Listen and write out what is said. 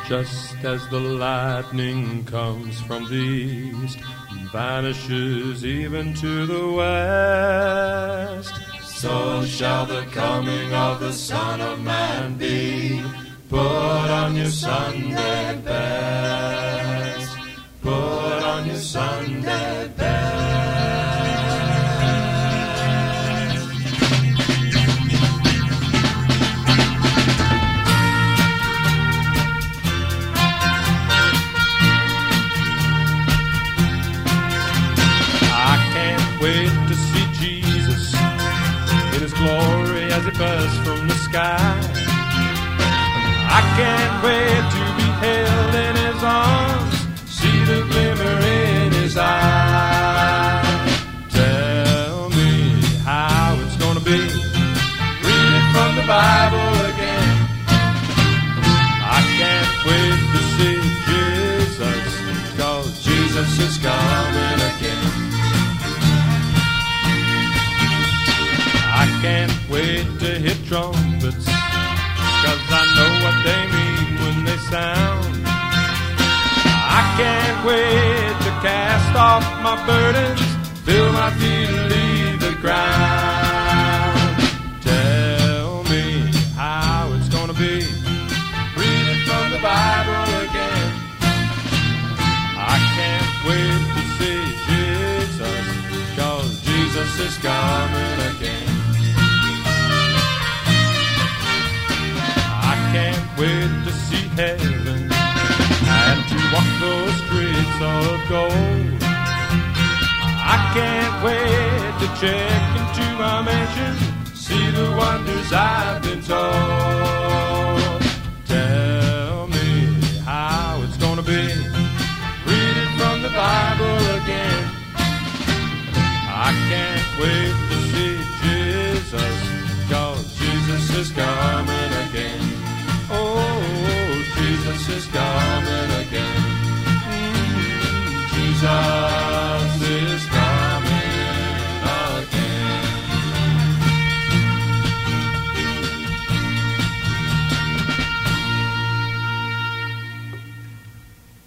Just as the lightning comes from the east and vanishes even to the west, so shall the coming of the Son of Man be. Put on your Sunday best. Put on your Sunday best. Wait to see Jesus in His glory as He bursts from the sky. I can't wait to be held in His arms, see the glimmer in His eye. Tell me how it's gonna be, read it from the Bible again. I can't wait to see Jesus, 'cause Jesus is coming again. I can't wait to hear trumpets, 'cause I know what they mean when they sound. I can't wait to cast off my burdens, feel my feet leave the ground. Tell me how it's gonna be, read it from the Bible again. I can't wait to see Jesus, 'cause Jesus is coming again. Can't wait to see heaven and to walk those streets of gold. I can't wait to check into my mansion, see the wonders I've been told. Tell me how it's gonna be, read it from the Bible again. I can't wait to see Jesus, 'cause Jesus is coming again. Oh, Jesus is God.